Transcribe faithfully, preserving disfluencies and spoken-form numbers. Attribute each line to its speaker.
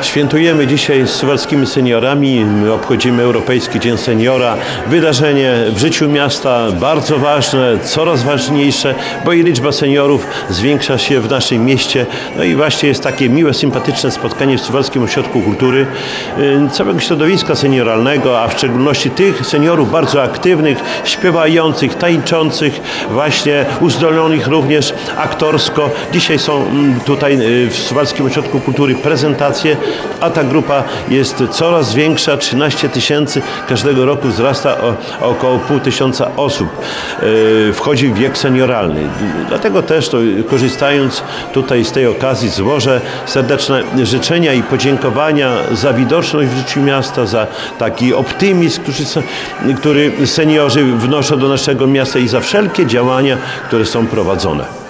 Speaker 1: Świętujemy dzisiaj z suwalskimi seniorami, my obchodzimy Europejski Dzień Seniora. Wydarzenie w życiu miasta bardzo ważne, coraz ważniejsze, bo i liczba seniorów zwiększa się w naszym mieście. No i właśnie jest takie miłe, sympatyczne spotkanie w Suwalskim Ośrodku Kultury całego środowiska senioralnego, a w szczególności tych seniorów bardzo aktywnych, śpiewających, tańczących, właśnie uzdolnionych również aktorsko. Dzisiaj są tutaj w Suwalskim Ośrodku Kultury prezentacje, a ta grupa jest coraz większa, trzynaście tysięcy, każdego roku wzrasta o, o około pół tysiąca osób. Yy, wchodzi w wiek senioralny. Dlatego też, to, korzystając tutaj z tej okazji, złożę serdeczne życzenia i podziękowania za widoczność w życiu miasta, za taki optymizm, który, który seniorzy wnoszą do naszego miasta i za wszelkie działania, które są prowadzone.